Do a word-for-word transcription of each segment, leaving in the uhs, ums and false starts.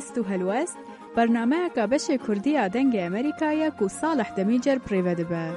هست و هلوست برنامه که بش کردی آدنگ امریکایی که صالح دمیجر پریوده به.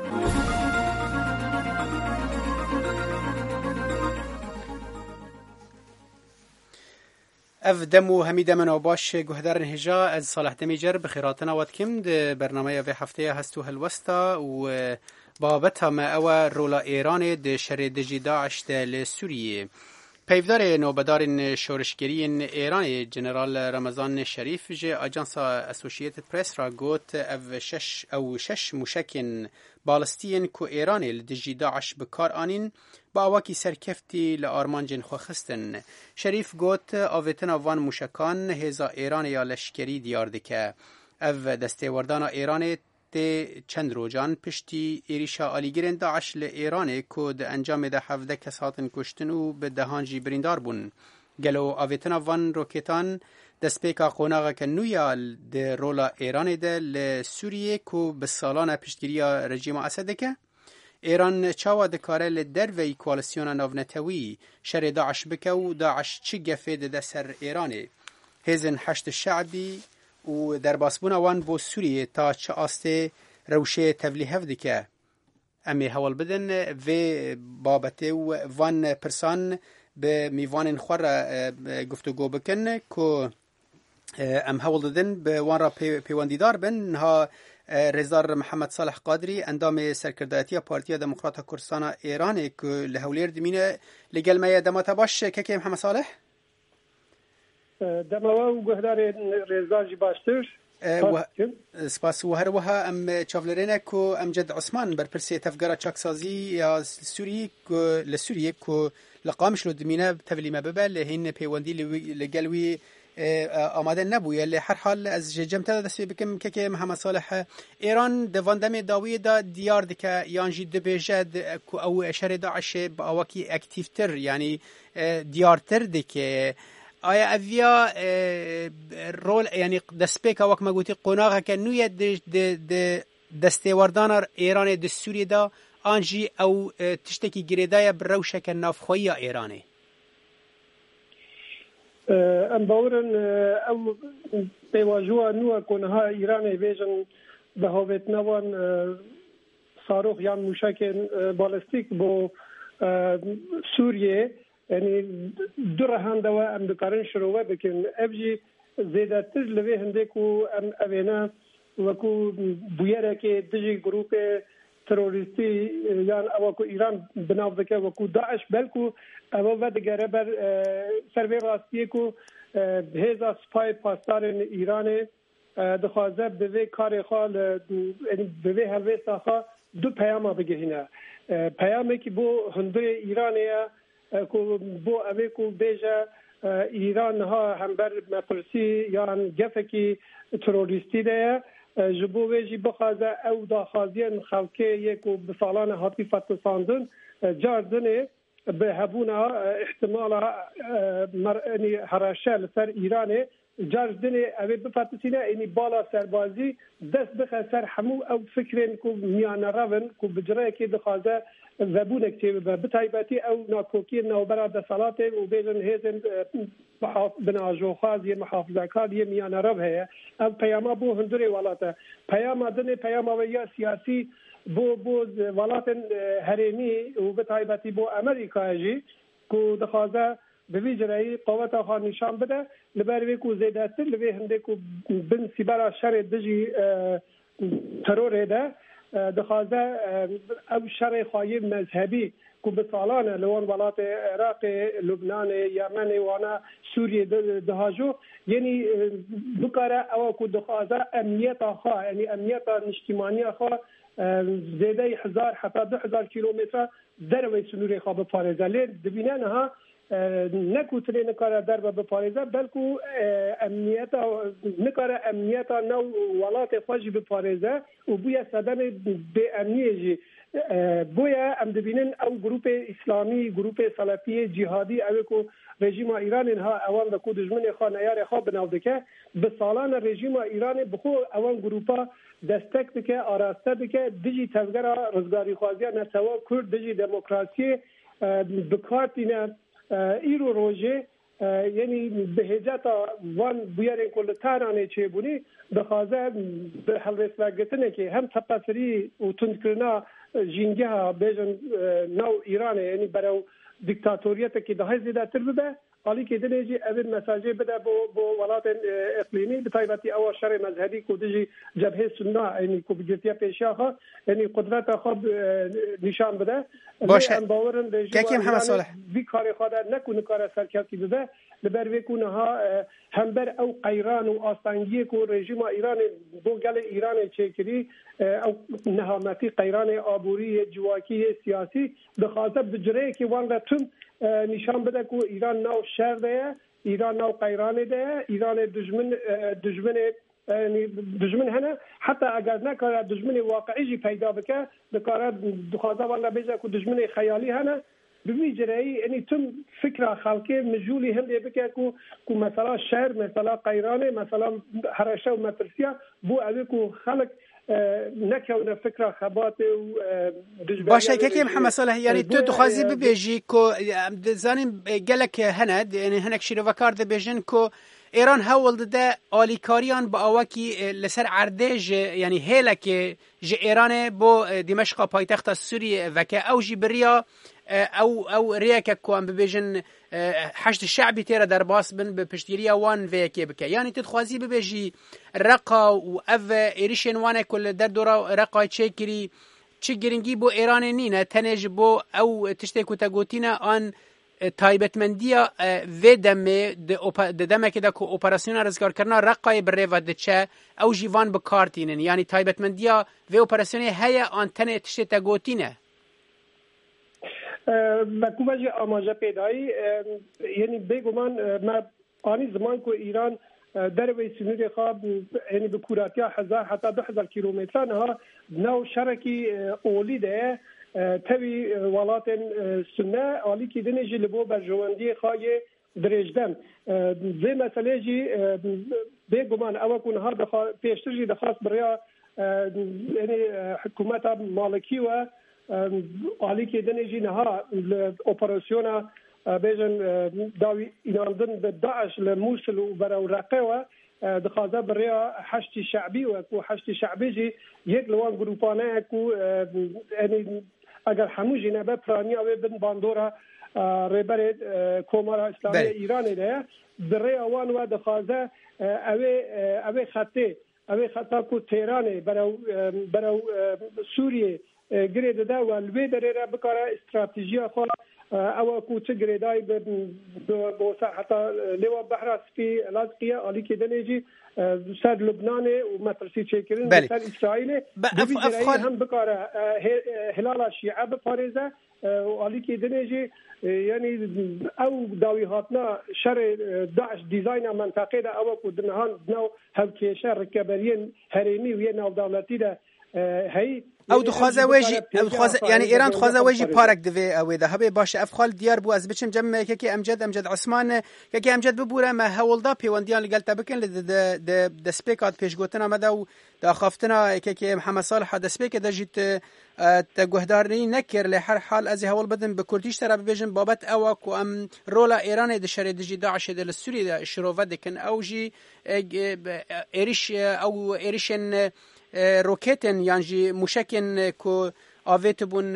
اف دمو همیده منو باش گهدار هجا از صالح دمیجر بخیراتنا واتکم ده برنامه و هفته هست و هلوستا و بابتا ما او رولا ایران ده شر دجی داعش ده لسوریه. پیفدار نوبدار شورشگری ایران جنرال رمضان شریف جه آجانسا اسوشیتد پرس را گوت او شش او شش موشکین بالستین کو ایران لدجی داعش بکار آنین با اواکی سرکفتی لآرمانجن خوخستن. شریف گوت آویتن آوان موشکان هزا ایران یا لشکری دیار دکه. او دسته وردان ایران ده چند روزان پشتی ایریشا آلیگرین داعش ل ایران که ده انجام ده هفده کس هاتن کشتن و به دهانجی بریندار بون. گلو آویتن وان روکتان دسپیکا قوناغا که نویال ده رولا ایران ده لسوریه که به سالان پشتگیری رژیم اسد که ایران چاوا دکاره لدر وی کوالسیون ناونتوی شر داعش بکه و داعش چی گفه ده سر ایرانه. هزن حشد شعبی و در باسبون وان بو سوریه تا چه آسته روشه تبلیه دکه. امی حوال بدن و بابته و وان پرسان به میوان خور گفتگو بکن که ام حوال دادن به وان را پیواندیدار بن ها رزار محمد صالح قادری اندام سرکردایتی پارتیا دموکرات کردستان ایران که لهولیر دمینه لگل ما دماتا باش که که محمد صالح دماوا و گهدار رزاجی باشتر سپاس و هر وها ام چافلرینه که ام جد عثمان بر پرسی تفگرا چاکسازی یا سوری که لسوریه که لقامش لو دمینه تفلی ما ببال هین پیواندی لگلوی آماده نبویه لی هر حال از جمعه دستی بکم که که محمد صالح ایران دواندم داوی دا دیار دکه یانجی دبیجد او اشاره داعش با آواکی اکتیف تر یعنی دیارتر دکه آیا اویا رول یعنی دسپیک وقت ما گویی قناعه که نوی د دسته وردان ایران د سوریه دا آنجی او تشتکی گریدای بروشه که نافخویی ایرانه ام باورن او پیواجوه نوع کنها ایران بیجن به هویت نوان صاروخ یا موشک بالستیک بو سوریه یعنی دور هنده و ام دکارن شروع بکن افجی زیده تر لوی هنده کو ام اوینا وکو بویره که دجی گروپ تروریستی یان او کو ایران بناو دکه وکو داعش بلکو او و دگره بر سروی راستیه کو هزا سپای پاسدار ایران دخوازه به کار خال به هلوی ساخا دو پیام بگهینه پیامی که بو هنده ایرانیه کو بو اوی کو بیجا ایران ها هم بر مپرسی یا گفکی تروریستی ده جبو ویجی بخوازه او داخوازین خلقه یکو بسالان حاطی فتساندن جاردنه به هبونا احتمال هراشه لسر ایرانه جاردنه اوی بفتسینه اینی بالا سربازی دست بخه سر همو او فکرین کو میان روان کو بجره که دخوازه زبونه که بتایبتی او ناکوکی نوبرا د صلات او بیزن هیزن بناجو خازی محافظه کاری میان عرب هه او پیام بو هندره ولاته پیام دنه پیام ویا سیاسی بو بو ولات هرمی او بتایبتی بو امریکا جی کو دخوازه به ویجرایی قوت آخر نشان بده لبروی کو زیداتر لبی هنده کو بن سیبرا شر دجی ترور ده دخوازه او شر خواهی مذهبی که به سالان لون ولات عراق لبنان یمن وانا سوریه دهاجو یعنی بکاره او که دخوازه امنیت آخوا یعنی امنیت اجتماعی آخوا زیده هزار حتی دو هزار کیلومتر در وی سنوری خواه بپارزه لی دبینه نها نکوتره نکاره در به پاریزه بلکو امنیت نکاره امنیت نو ولات خوشی به پاریزه و بویا صدم به امنیه جی بویا ام دبینن او گروپ اسلامی گروپ سلفی جهادی او کو رژیم ایران اینها اوان د کو دشمن خو نیار خو بناو دکه به سالان رژیم ایران بخو اوان گروپا دستک دکه آراسته دکه دیجی تزگرا روزگاری خوازی نسوا کرد دیجی دموکراسی بکارتینه ایرو روژه یعنی بهجتا وان بیارن کل تارانه چه بونی دخوازه به حل رسلاگتنه که هم تپسری و تندکرنا جنگه ها بیجن نو ایرانه یعنی برای دیکتاتوریت که ده زیاده تر بده حالی که دنیجی اول مساجی بده با با ولات اقلیمی به تایباتی اول شر مذهبی کودجی جبهه سنة یعنی کو بجتیا پیشاها یعنی قدرت خود نشان بده باشه باورن که محمد صالح بی کار خود نکنه کار سرکردی بده لبر ویکونه ها همبر او قیران و آستانگی کو رژیم ایران بو گل ایران چکری او نهامتی قیران آبوری جواکی سیاسی بخاطر بجره که وان رتم نشان بده که ایران نو شر ده ایران نو قیران ده ایران دشمن دشمن دشمن هنه حتی اگر نکاره دشمن واقعی پیدا بکه بکاره دخوازه والا بیزه که دشمن خیالی هنه ببی جرایی یعنی تم فکر خلقی مجولی هم بکه که که مثلا شهر مثلا قیرانه مثلا هرشه و مترسیه بو اوی که خلق نکونه فکر خبات و باشه که محمد صالح یعنی تو دخوازی ببیجی که زانیم گلک هند یعنی هنک شیرو وکار ده بیجن که ایران هول ده آلیکاریان با آوکی لسر عردج یعنی هیله که جه ایران با دمشق پایتخت سوریه وکه او جی بریا او او رياك كوان ببيجن حشد الشعبي تيرا در باس بن بپشتيريا وان ويكي بك يعني تدخوازي ببيجي رقا و اف ايريشن وان كل در دورا رقا تشيكري چه گرنگی بو ایران نینه تنج بو او تشتكو تاگوتینا آن تایبتمندیا و دمه د دمه که دکو اپراسیون رزگار کرنا رقای بره و دچه او جیوان بکارتینن یعنی تایبتمندیا و اپراسیون هیا آن تنه تشتی تاگوتینه مکوبج آماجه پیدایی یعنی بگمان ما آنی زمان که ایران در وی سنوری خواب یعنی به کوراتی هزار حتی دو هزار کیلومتران ها نو شرکی اولی ده تبی ولات سنه آلی که دنیجی لبو برجواندی خواهی درجدن زی مسئله جی بگمان او کنها پیشتر جی دخواست برای یعنی حکومت مالکی و آلی که دنیجی نها اپراسیون بیشن داوی ایناندن به داعش لموصل و برای رقه و دخوازه برای حشد شعبی و کو حشد شعبی جی یک لوان گروپانه کو یعنی اگر هموجی نبه پرانی اوی بن باندورا ریبر کومارا اسلامی ایرانی ده برای اوان و دخوازه اوی اوی خطه اوی خطه کو تیرانه برای برای سوریه گرید ده و الوی دره را بکاره استراتژی خود او کو چه گریدای به بوسا حتی لیوا بحر سپی لازقیه علی که دنیجی سر لبنان و مترسی چکرین سر اسرائیل افغان هم بکاره هلال شیعه بپاریزه و علی که دنیجی یعنی او داوی هاتنا شر داعش دیزاین منطقه ده او کو دنهان نو هلکیشه رکبرین هریمی و نو دولتی ده هی او دخوازه ویجی او دخوازه یعنی ایران دخوازه ویجی پارک دوی او ده هبه باشه افخال دیار بو از بچم جمع که که امجد امجد عثمان که که امجد ببوره ما هولدا پیوندیان لگل تبکن ل د د سپیکات پیش گوتنا مدا و د خافتنا که که محمد صالح د سپیک د جیت تگهدارنی نکر له هر حال از هول بدن به کردیش تر ببیجن بابت او کو ام رولا ایران د شری د جی داعش د سوری د شروع دکن او جی ایریش او ایریشن روکتن یعنی موشکن کو آویت بون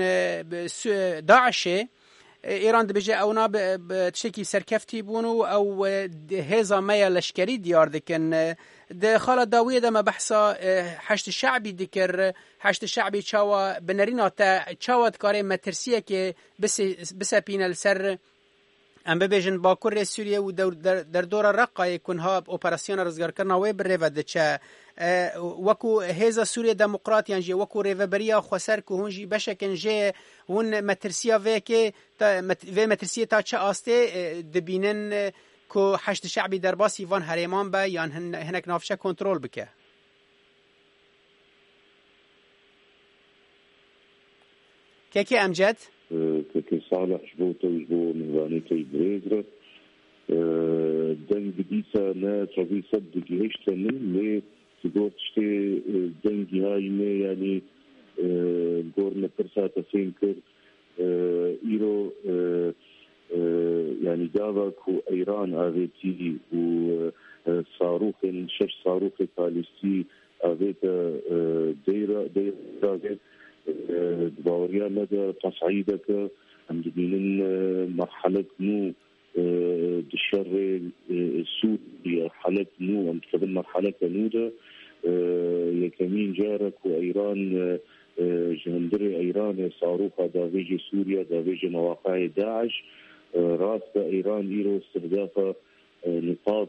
داعشه ایران دبیجه اونا به تشکی سرکفتی بونو او هزا میا لشکری دیار دکن ده خاله داویه ده ما بحثا حشد شعبی دکر حشد شعبی چاوا بنرینا تا چاوا دکاره مترسیه که بس بس پینل سر ام ببیجن باکور سوریه و در دور رقا یکونها اپراسیون رزگار کرنا و بر ریو دچه وکو هزا سوریه دموکرات یعنی وکو ریو بریا خسر که هونجی بشکن جه هون مترسیا و که و مترسیه تا چه آسته دبینن که حشد شعبی در باسی وان هریمان با یا هنک نافشه کنترل بکه که که امجد؟ که صالح شبو توجبو نظانی تجبريزر دنگ دیسا نه چوبی صد گیشت نه نه سگوتشتی دنگی های نه یعنی گور نپرسا تسین کر ایرو يعني دابك وإيران آذيتي وصاروخ شش صاروخ باليستي آذيتا ديرة ديرة باوريا لدى تصعيدك عم دبينن مرحلة نو دشر سوريا حالة نو عم تقبل مرحلة نودة يكمين جارك وإيران جهندري إيران صاروخ دافيج سوريا دافيج مواقع داعش راس إيران إيرو استهداف نقاط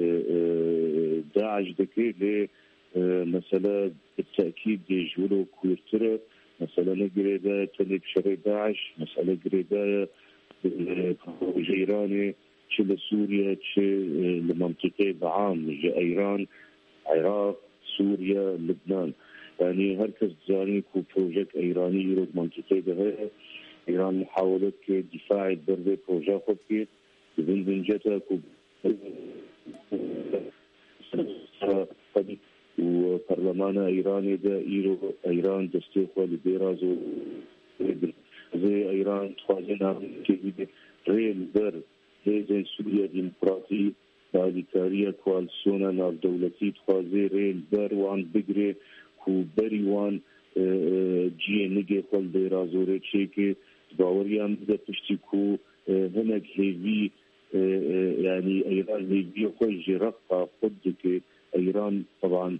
داعش دكي لمسألة بالتأكيد يجولو كورترة مسألة نقريدة تنب شري داعش مسألة قريدة جيراني تشل سوريا تشل المنطقة بعام جا إيران عراق سوريا لبنان يعني هركز زارين كو بروجيكت إيراني يرد منطقة بها إيران محاولة دفاع الدربة بروجيكت خود كيت بين بنجتها كو وبرلمان إيراني دا إيرو إيران دستيقوا لبيرازو زي إيران تخوازينا كيبيد ريل بر هيزن سوريا ديمقراطي بالكارية كوالسونا ناف دولتي تخوازي ريل بر وان بقري كو بري وان جي نجي خل بيرازوري تشيكي باوريان بدا تشتكو هناك هيفي يعني إيران هيفي خوش رقا خدك إيران طبعا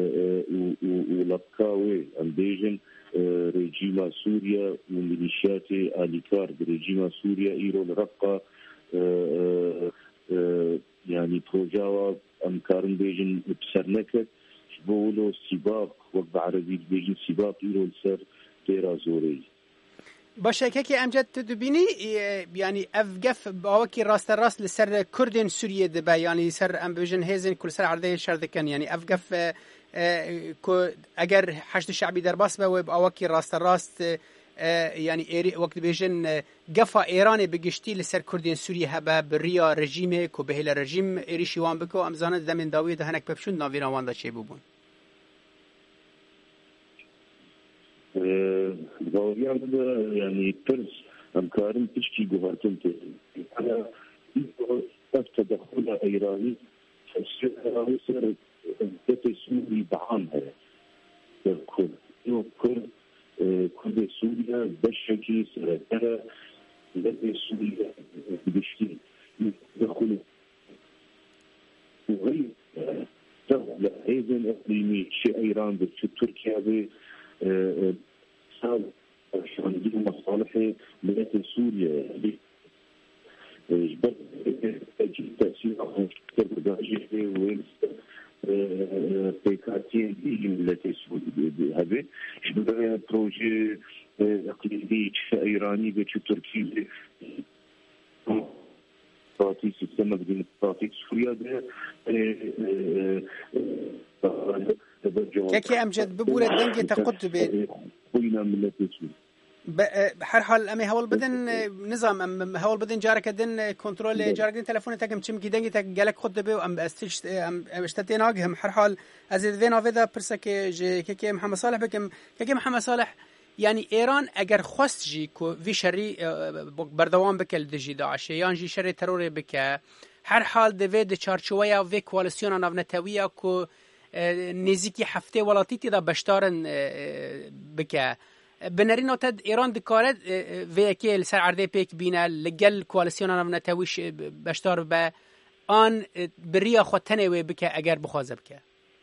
ولبكاوي أمبيجن رجيم سوريا وميليشيات آليكار برجيم سوريا إيران رقا يعني بروجاوا أمكارن بيجن بسرنكت بولو سباق وقت عربي بيجن سباق إيران سر ديرا زوري باشه که امجد تدبینی یعنی افگف باوکی راست راست لسر کردن سوریه دبا یعنی سر ام بجن هزن کل سر عرضه شرد کن یعنی افگف اگر حشد شعبی در باس با باوکی راست راست یعنی ایری وقت بجن گفا ایران بگشتی لسر کردن سوریه هبا بریا رژیم کو بهل رژیم ایری شوان بکو امزانه دمن داوی ده هنک بپشون ناویران واندا چه بوبون باوريان هذا يعني ترس أمكارن تشكي جوهرتنته أنا تدخل إيراني فسر سر سوري بعامها كل يوم كل كل سوريا بشكي سرتها لدى سوريا بشتي يدخل وغير دولة أيضا إقليمي شيء إيران بتركيا ب صار عندهم مصالح ملات سوريا جبت تأثير على التربية وين بيكاتين دي ملات سوريا هذا جبت بروجي إقليمي إيراني بتركيا ديمقراطي سيستم ديمقراطي سوريا ده كي امجد ببوله دنجي تقط به خوينا ملت بحر حال امي هول بدن نظام ام هول بدن جارك دن كنترول جارك دن تليفون تاكم تشم دنجي تاك جالك خد به ام استش ام اشتتين اجهم حر حال از فينا فيدا برسك كي محمد صالح بكم كي محمد صالح يعني ايران اگر خواست جي کو في شري بردوام بكل دجي داعش يان جي شري تروري بك هر حال د د چارچویا و کوالسیون ناونتویا کو نزیکی هفته ولاتیتی دا بشتارن بکه بنرینو تد ایران دکارد ویکی لسر عرضه پیک بینه لگل کوالسیون ناونتویش بشتار به آن بریا خودتنه و بکه اگر بخوازه بکه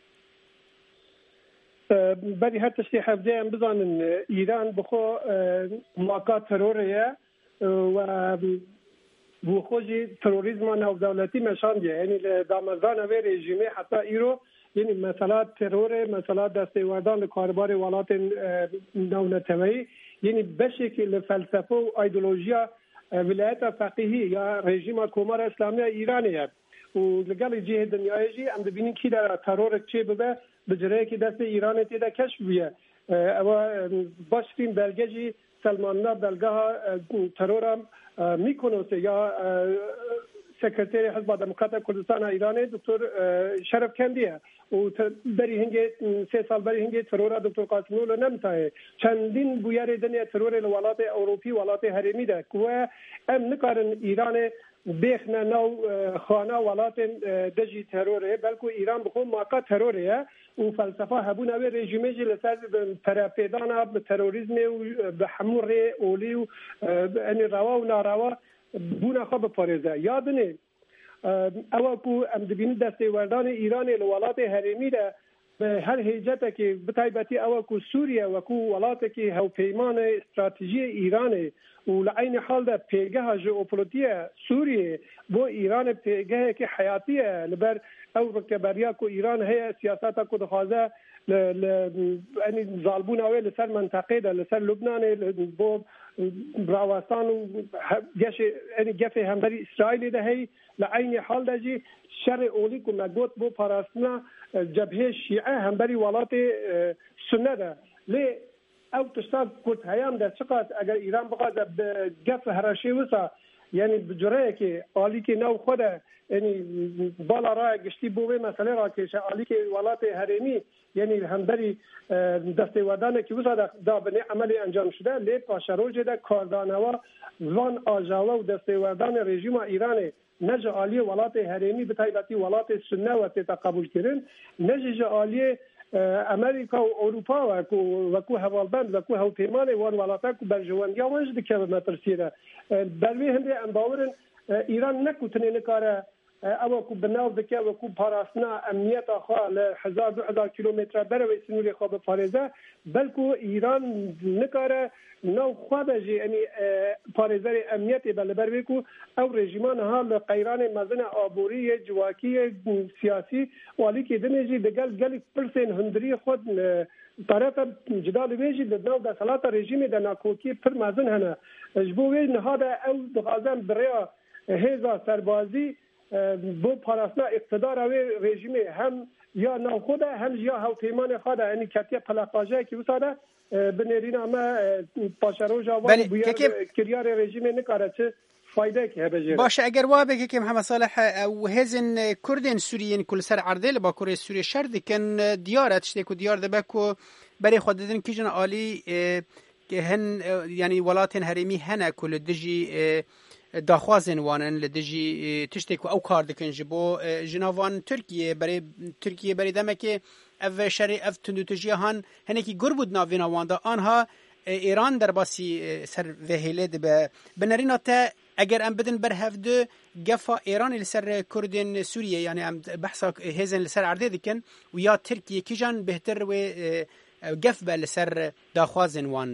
بری هر تشتی هفته هم بزانن ایران بخو ماکات تروریه و بو خوشی تروریزم نو دولتی مشان دیه یعنی دامزان و رژیمه حتی ایرو یعنی مثلا ترور مثلا دستیواردان کاربار ولات نونتوی یعنی بشکل فلسفه و ایدئولوژیا ولایت فقیهی یا رژیم کمار اسلامی ایرانیه و لگل جهه دنیای جی ام دبینین کی در ترور چه ببه بجره کی دست ایران تیدا کشف بیه اما باشتیم بلگه سلماننا بلگه ترورم میکنوسه یا سکرتری حزب دموکرات کردستان ایران دکتر شرف کندیه و بری هنگی سه سال بری هنگی ترور دکتر قاسملو نمتاه چندین بویار دنیا ترور الولات اروپی ولات هرمی ده که ام نکارن ایران بخنا نو خانه ولات دجی تروره بلکه ایران بخون ماقا تروره و فلسفه هبون اوی رژیمه جی لسر پرپیدانا به تروریزم و به حمور اولی و یعنی روا و ناروا بونا خواب پارزه یادنه اول کو ام دبین دسته وردان ایران الولات هرمی ده به هر هیجت که بتایبتی اول کو سوریه و کو ولات که هو پیمان استراتژی ایران و لعین حال ده پیگه ژئوپلیتیک سوریه بو ایران پیگه که حیاتیه لبر او رکبریا کو ایران هي سیاست کو دخوازه ل یعنی ظالبون اول لسر منطقه ده لسر لبنان بو براوستان و گش یعنی گف همبری اسرائیل ده هي لعین حال ده جی شر اولی کو مگوت بو پاراستنا جبهه شیعه همبری ولات سنه ده لی او تشتاب کورت هیام ده چقدر اگر ایران بخواد گف هرشی وسا یعنی بجره که عالی که نو خوده یعنی بالا را گشتی بوه مسئله را که عالی که ولات هرمی یعنی همبری دسته ودانه که وسا دا بنی عملی انجام شده لی پاشروج ده کاردانوا وان آجاوا و دسته ودان رژیم ایران نجا عالی ولات هرمی به تایبتی ولات سنه و تیتا قبول کردن نجا عالی امریکا و اروپا و کو و کو حوالبند و کو هو پیمان وان ولاتا کو برجواندیا وجد که مترسیره بلوی هنده امباورن ایران نکوتنه نکاره او کو بناو دکه و کو پاراسنا امنیت اخوا ل هزار دو هزار کیلومتر بروي سنوري خو به فارزه بلکو ایران نکاره نو خود جی یعنی پارزر امنیت بل بروي کو او رژیمان ها ل قیران مزن آبوری جواکی سیاسی والی که دنجی دگل گل پرسن هندری خود طرف جدال ویجی د نو د صلات رژیم د ناکوکی پر مزن هنه جبوی نهاده او دغازن بریا هزا سربازی بو پاراسنا اقتدار اوی رژیم هم یا نو خوده هم یا هاو پیمان خوده یعنی کتیه پلاقاجه که وساده بنرین اما پاشروجا و بویر کریار رژیم نکاره چه فایده که هبجه باشه اگر وابه که محمد صالح او هزن کردین سوریین کل سر عرضه با کره سوریه شرد کن دیارت شده کو دیار ده بکو برای خود دادن کیجن عالی که هن یعنی ولاتن هرمی هنه کل دجی داخوازن وانن لدجی تشتێک ئەو کار دەکەن ji بۆ ژناوان تورکیە بەرێ تورکیە بەریدەمەکێ ئەv شەرێ ئەv تونوتژیە هەن هەنێکی گور بوو ناوێناواندا ئانها ئێران دەرباسی سەر vehêlê dibe binêrîna te eger em bidin ber hevdu gefa Îranê li ser Kurdên Sûriyê yani em behsa hêzên li ser erdê dikin û ya Tirkiye kîjan bêhtir wê gef be li ser daxwazên wan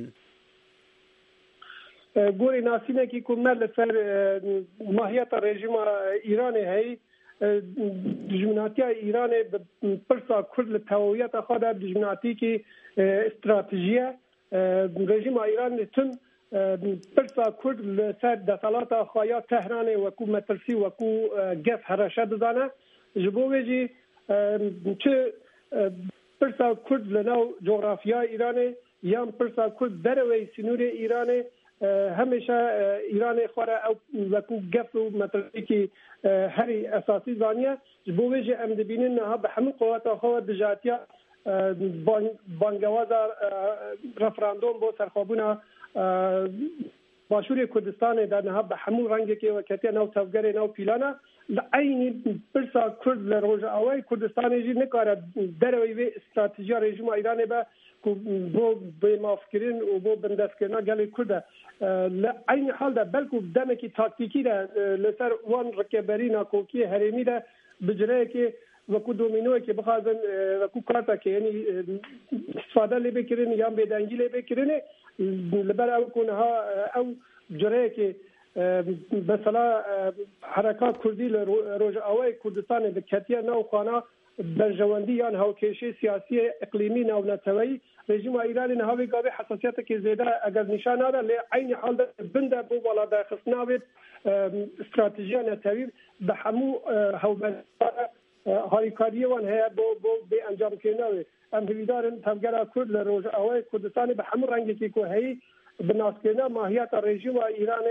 گوری ناسینه کی کومل سر ماهیت رژیم ایران هی دجمناتی ایران پرسا کرد لتویت خود دجمناتی کی استراتژیه رژیم ایران تن پرسا کرد سر دسالات خوایا تهران و کو مترسی و کو گف هرشد دانه جبوجی چه پرسا کرد لنو جغرافیا ایران یا پرسا کرد دروی سنور ایران همیشه ایران خوره او وکو گفت و مترکی هری اساسی زانیه جبویج ام دبینن ها به همین قوت خو دجاتیا بانگوازا رفراندوم بو سرخابونا باشوری کردستان در نه به همون رنگی که وکتی نو توگری نو پیلانا لعینی برسا کرد لروج اوای کردستان جی نکاره دروی استراتژی رژیم ایران به بو به مافکرین و بو بندسکرنا گلی کرده لعین حال ده بلکو دمکی تاکتیکی ده لسر وان رکبری ناکوکی هرمی ده بجره که وکو دومینوی که بخوازن وکو کارتا که یعنی استفاده لی بکرین یا بیدنگی لی بکرین لبر او کنها او جره که مثلا حرکات کردی لروج اوای کردستان به کتیه نو خانه برجواندی یا هاوکشی سیاسی اقلیمی نو نتوی رژیم ایران نهاوی گاوی حساسیت که زیاده اگر نشان نده لی عین حال بنده بو والا در خصناوی استراتژی نتوی به همو هاوبر هاریکاری وان هیا بو بو به انجام کنه ام هیدارن تمگرا کرد لروج اوای کردستان به همو رنگی که کو هی بناس کنه ماهیت رژیم ایران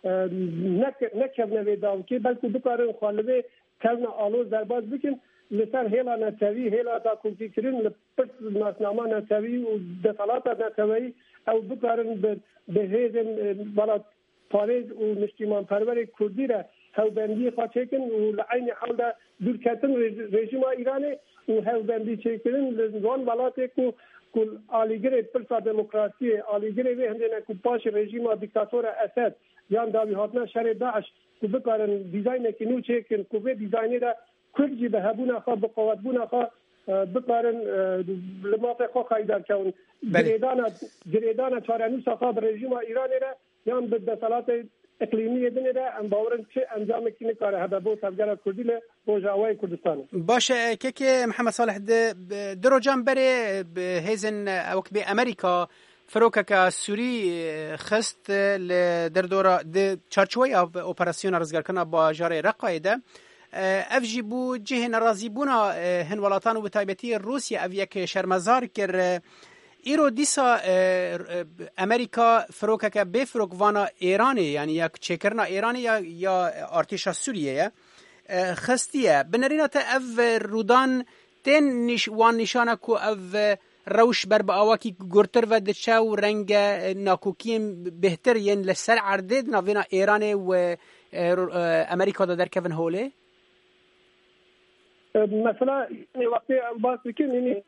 نکردن به داوکی بلکه بکارن خالبه کلن آلوز درباز بکن لسر هیلا نتوی هیلا داکوکی کرن لپرس ناسنامه نتوی و دطالات نتوی او بکارن به هیزن بلد پاریز و مشتیمان پرور کردی را هاوبندی خواه چکن و لعین حال دا دور کتن رژیم ایرانی و هاوبندی چکن لزوان بلاته که کل آلیگر پرسا دموکراسی آلیگر وی هندینه که پاش رژیم دیکتاتور اسد یان داوی هاتنا شر داعش که بکارن دیزاین که نو چکن که به دیزاینی را کرجی به هبون خواه بقوات بون خواه بکارن لماف خواه خیدر کون گریدان چارنوس خواه به رژیم ایرانی را یان به دستالات اقلیمی دنیا را ام باورن چه انجام کنه کار هذا بو تفجر کردی له روجاوای کردستان باشه که که محمد صالح درو جنبره هیزن او به امریکا فروکه سوری خست در دورا د چارچوی اپراسیون رزگارکنا با جاره رقایده افجی بو جه ناراضی بونا هن ولاتان و بتایبتی روسیه او یک شرمزار کر ایرو دیسا امریکا فروکه که به فروک وانا ایرانی یعنی یک چکرنا ایرانی یا یا ارتشا سوریه خستیه بنرینا تا اف رودان تن نش وان نشانه کو اف روش بر با آواکی گرتر و دچاو رنگ ناکوکیم بهتر ین لسر عرده ناوینا ایرانی و امریکا دا در کون هوله مثلا وقتی باز بکنی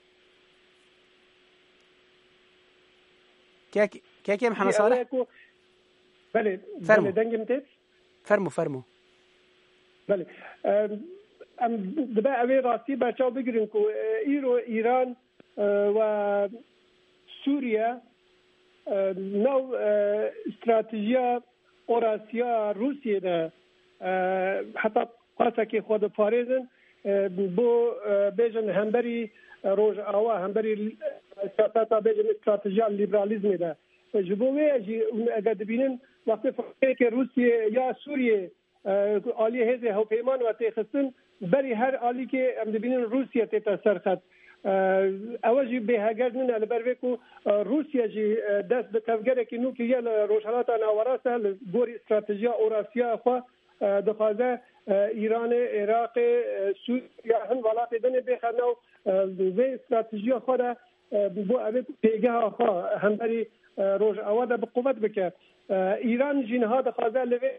كيك كيك يا محمد صالح بله فرمو دنگم تيت فرمو فرمو بله ام دبا اوی راستی بچاو بگیریم که ایرو ایران و سوریا نو استراتژیا اوراسیا روسیه ده حتی قاسا که خود پاریزن بو بیجن همبری روز آوا همبری سیاست بیجن استراتژیا لیبرالیزم ده جبوه اجی اگر دبینن وقتی فکر که روسیه یا سوریه آلی هزه هو پیمان و تخصن بری هر آلی که ام دبینن روسیه تیتا سرخط اوجی به هگردن البروی کو روسیه جی دست به تفگره که نو که یه روشنات ناوراسه گوری استراتژیا اوراسیا خوا دخوازه ایران عراق سوریا هن ولات دنه بخنو و استراتژیا خود بو اوی پیگه خوا همبری روز آواده به قوت بکه ایران جنها دخوازه لوی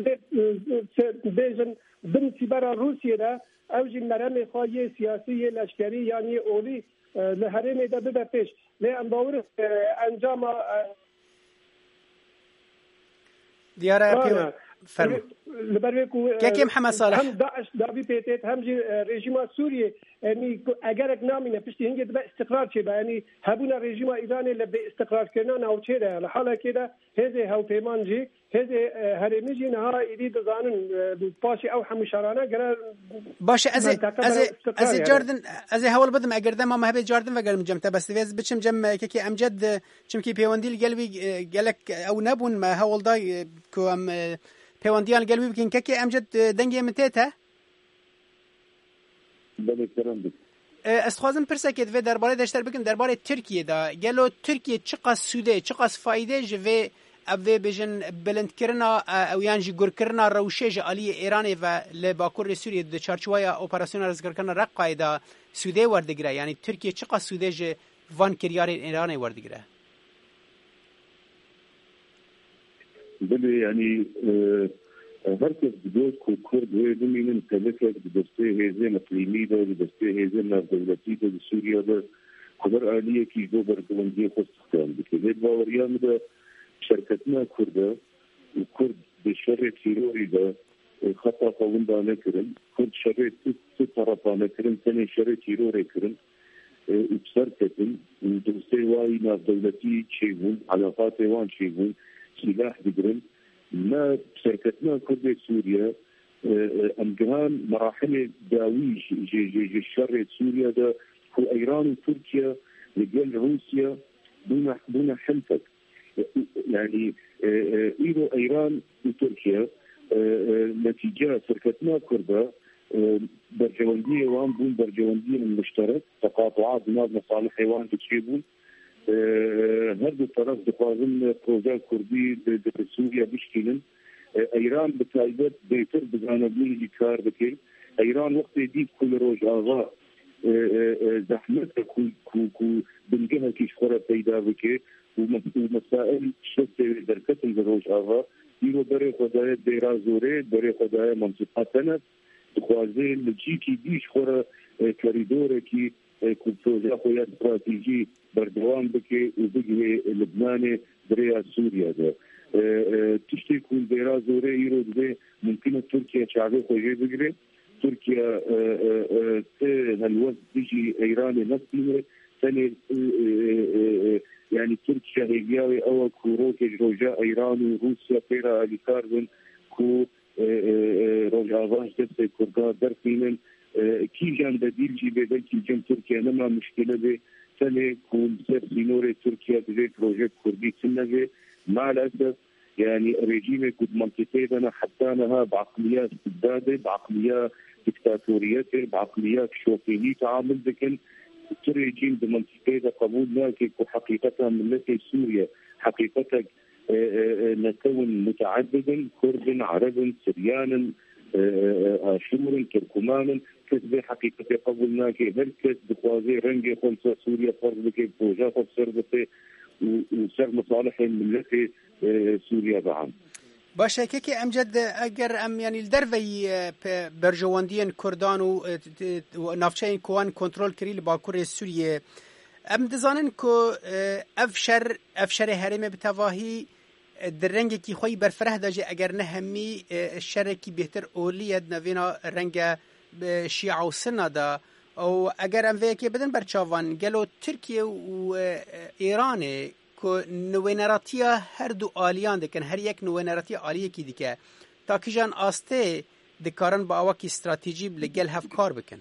بیجن دم سیبرا روسیه ده او جن نرم خواهی سیاسی لشکری یعنی اولی لحرم ده بده پیش لی انباور انجام دیاره پیو فرمو که که محمد صالح هم داعش دابی پیتت هم جی رژیم سوریه یعنی اگر اک نامینه پشتی هنگی دبا استقرار چه با یعنی هبونا رژیم ایرانی لب استقرار کردن او چه ده لحالا که ده هزه هاو پیمان جی هزه هرمی جی نها ایدی دزانن پاشی او همشارانه گره باشه از از از جاردن از هول بدم اگر ده ما مهبه جاردن و گرم جمته بس ویز بچم جم که که امجد چم کی پیوندیل قلبی قالك او نبون ما هول دای کو ام پیوندیان قلبی بکن که که امجد دنگی متیته بله کرم بید استخوازم پرسه که دوی درباره داشتر بکن درباره ترکیه دا گلو ترکیه چقدر سوده چقدر فایده جوی اوی بجن بلند کرنا او یانجی گر کرنا روشه جالی ایرانی و لباکور سوریه دو چارچوهای اپراسیون رزگر کرنا رقای دا سوده وردگره یعنی ترکیه چقدر سوده جو وان کریار ایرانی وردگره بله یعنی هرکس بدوست که کرد وی دمینن تلفه بدسته هیزه اقلیمی ده بدسته هیزه نردولتی ده سوریا ده خبر آلیه که دو برگوندی خوست اختیان بکه لید باوریان ده شرکتنا کرده و کرد به شر تیروری ده خطا قوندانه کرن کرد شر سی طرفانه کرن تنه شر تیروری کرن اکسر کتن دوسته وای نردولتی چی بون علاقات وان چی بون سلاح بگرن ما شركتنا كرد سوريا امجهان مراحل داويج الشر سوريا ده هو ايران وتركيا رجال روسيا دون دون حلفك يعني ايرو ايران وتركيا نتيجه شركتنا كرد برجوانديه وان بون برجوانديه المشترك تقاطعات ناس مصالح حيوان تشيبون هر دو طرف دخوازن پروژه کردی در سوریه بشکینن. ایران بتایبت بهتر بزانبونی کار بکن. ایران وقتی دید کل روز آغا زحمت کو کو کو بنجها کیش خورا پیدا بکه و مسائل شد در کتن در روز آغا دیرو برای خدای دیرازوره برای خدای منطقه تنت دخوازه لجی کی دیش خورا کریدوره کی کو پروژه خوی استراتیجی بردوام بکه و بگه لبنان برای سوریا ده تشتی کل دیرازوره ایرو ده ممکنه ترکیه شعبه خویه بگره تركيا هالوقت بيجي ايراني نفسه ثاني يعني تركيا هيجاوي او كوروك رجاء ايران وروسيا فيرا اللي كاربن كو رجاء باش دست كردا درفينن كي جان بديل جي بدل كي جان تركيا نما مشكله به ثاني كو بسر سينوري تركيا بزي بروجيكت كردي سنه مع الاسف يعني ريجيم كود منطقتنا حطانها بعقليات استبدادة بعقليات دكتاتورية بعقليات شوفينية تعامل ذكن الريجيم بمنطقتنا قبولنا كيكو حقيقتها ملتي سوريا حقيقتها نكون متعددا كرد عرب سريانا اشور تركمان كتب حقيقتها قبولنا كي هركز بخوازي رنجي خلصة سوريا فرض كي بروجات بسربتي وسر مصالح ملتي سوريا بعم باشه که که امجد اگر ام یعنی الدروی برجواندین کردان و نافچه کوان کنترل کری لباکور سوریه ام دزانن که افشر افشر هرم بتواهی در رنگ کی خوی برفره داجه اگر نه همی شرکی بهتر اولیت نوینا رنگ شیعه و سنه دا او اگر ام وی که بدن برچاوان گلو ترکیه و ایران که نوینراتیا هر دو آلیان دکن هر یک نوینراتیا آلیه کی دیگه تا که جان آسته دکارن با آواکی استراتیجی لگل هف کار بکن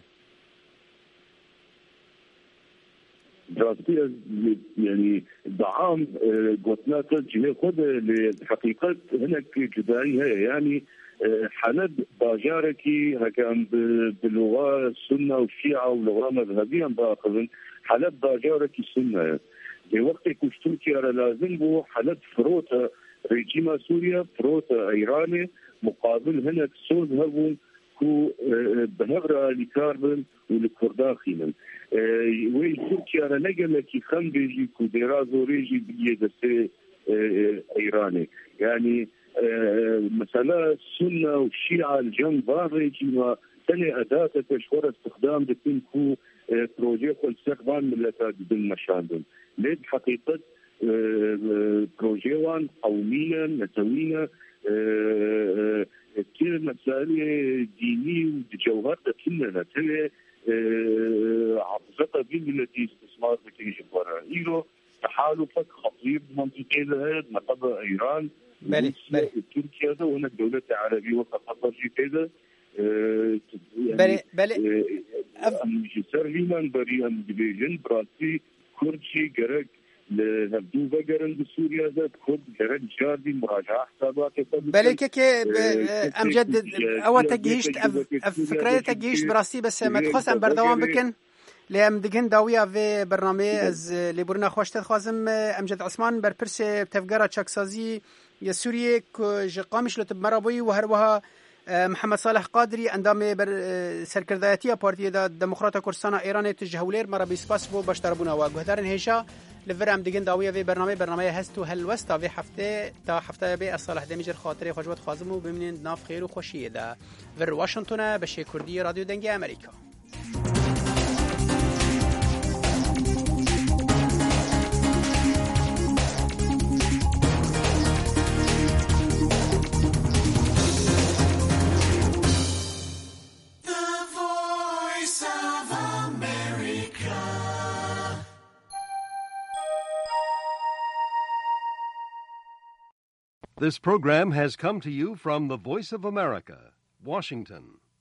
دراستی يعني دعام قلنا تجيه خد لحقيقة هناك جدائي هي يعني حلب باجاركي هكذا باللغة السنة والشيعة واللغة مذهبيا باخذن حلب باجاركي السنة في وقت كوش تركيا لازم بو حلب فروتا ريجيما سوريا فروتا ايراني مقابل هناك سوز هبون كو بهبرة لكاربن ولكرداخينا وي تركيا نجل كي خم بيجي كو ديرازو ريجي بيجي دسي ايراني يعني مثلا السنة والشيعة الجنب ريجي ما تاني أداة تشهر استخدام بتكون كو بروجي استخدام ملتات بالمشاندن ليه حقيقة بروجيوان قوميا نتويا كثير مسائل دينية وجوهر كلنا تلي عبزتها بين التي استثمار بتيجي برا إيرو تحالفك خطير منطقي لهذا نقضى إيران بلي بلي تركيا ده وهنا الدولة العربية وقطر في كذا بلي بلي مجسر ليمان بريان ديفيجن براسي كردشي جرك لهبدو بقرن بسوريا ذات كرد جرك جاردي مراجعة حسابات بلي كي امجد او تجهيشت فكرة تجهيشت براسي بس ما تخص ام بردوام بكن لام دگن داویا و برنامه از لیبورنا خوشت خوازم امجد عثمان برپرس تفگرا چاکسازی یا سوریه که جقامش لطب مرابوی و هر وها محمد صالح قادری اندام بر سرکردایتی پارتی دا دموکرات کردستان ایران تجهولیر مرابی سپاس بو باشتربونا و گهدارن هیشا لورم دگن داویا و برنامه برنامه هستو هل وستا و هفته تا هفته به صالح دمیجر خاطر خوشبت خوازم و ببینید ناف خیر و خوشیه دا ور واشنگتن به شکردی رادیو دنگ امریکا. This program has come to you from the Voice of America, Washington.